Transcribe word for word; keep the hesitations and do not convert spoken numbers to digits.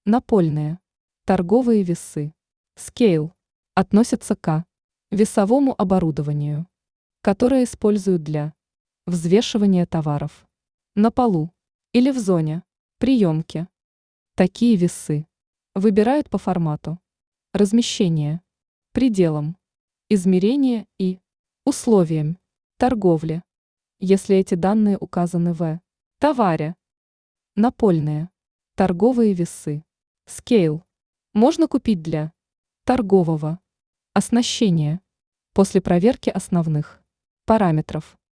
Напольные. Торговые весы. Scale. Относятся к весовому оборудованию, которое используют для взвешивания товаров на полу или в зоне приемки. Такие весы выбирают по формату размещения, пределам, измерения и условиям торговли, если эти данные указаны в товаре. Напольные. Торговые весы. Scale. Можно купить для торгового оснащения после проверки основных параметров.